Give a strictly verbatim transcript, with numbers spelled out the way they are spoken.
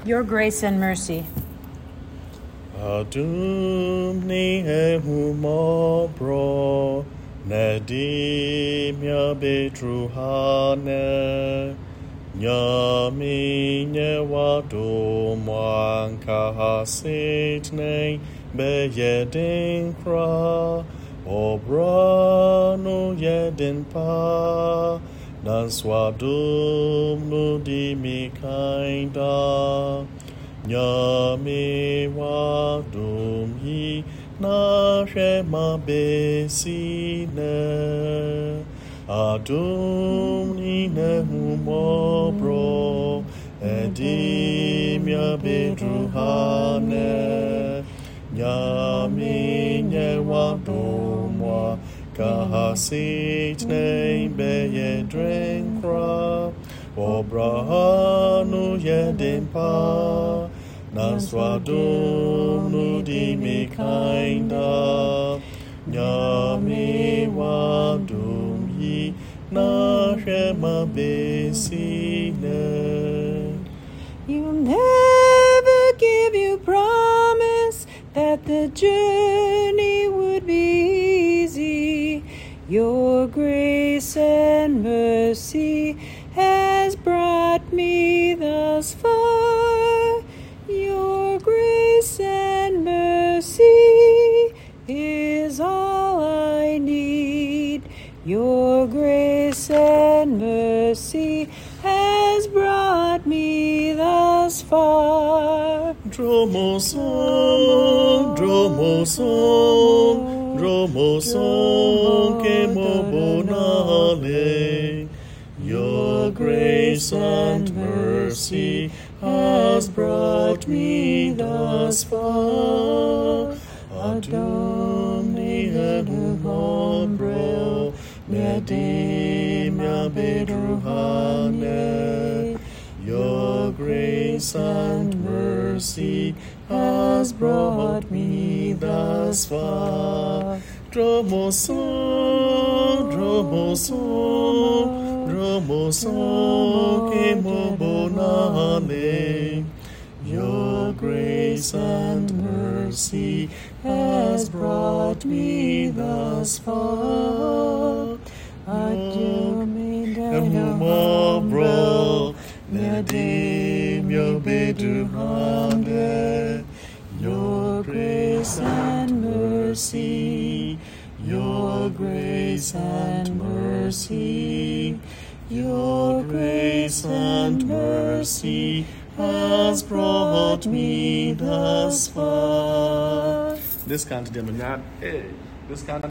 Your grace and mercy. Adum ni ehumo bro, nedim ya betruhane, nyami nyewadum wan kahasitne beyedin kra, obra no yedin pa, dan swadum no di mi kainda. Nyame wadum yi na shema besine adum ni ne humobro edim ya bedruhane Nyame nye wadum wa kahasit ne beye drenkra Obrahanu yedimpa Naswadum nudi mi kainda Nyame wadum yi na shema besine. You never give you promise that the journey would be easy. Your grace and mercy has brought me thus far. Your grace and mercy is all I need. Your grace and mercy has brought me thus far. Dromosong, dromosong, dromosong, que mobonale. Your grace and mercy has brought me thus far. Adum ni edumon brel, nedim ya bedruhane. Your grace and mercy has brought me thus far. Dromosong, dromosong, dromosong, que mobonale. Your grace and mercy has brought me thus far. Adum ni Emumabro, nedim yo bedruhane. Your grace and mercy, your grace and mercy, your grace and mercy has brought me thus far. This kind of demon, not hey. This kind of